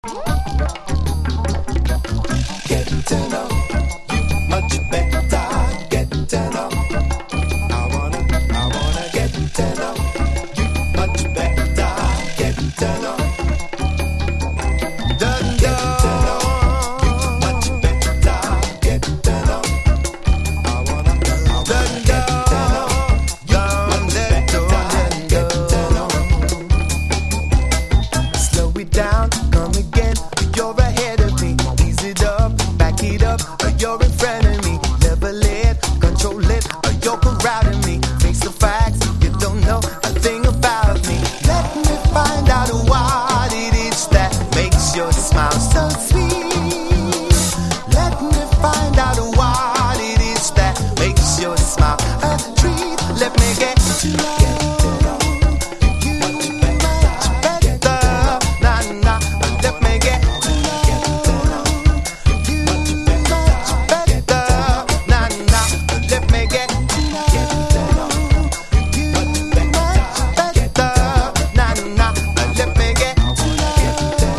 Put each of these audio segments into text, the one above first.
Get to know you much better. Get to know. I wanna get to know you much better. Get to know. Get to know you much better. Get to know. I wanna get to know you much better. Get to know. Slow it down, come again. You're ahead of me. Ease it up, back it up. You're in front of me. Never let, control it. You're crowding me. Face the facts, you don't know a thing about me. Let me find out what it is that makes your smile so sweet. Let me find out what it is that makes your smile a treat. Let me get to know you much better. Nah, nah. Let me get to know you much better. Nah, nah. Let me get to know you much better. Nah, nah. Let me get to know you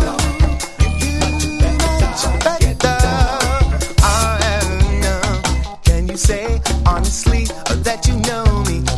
much better. Can you say honestly that you know me?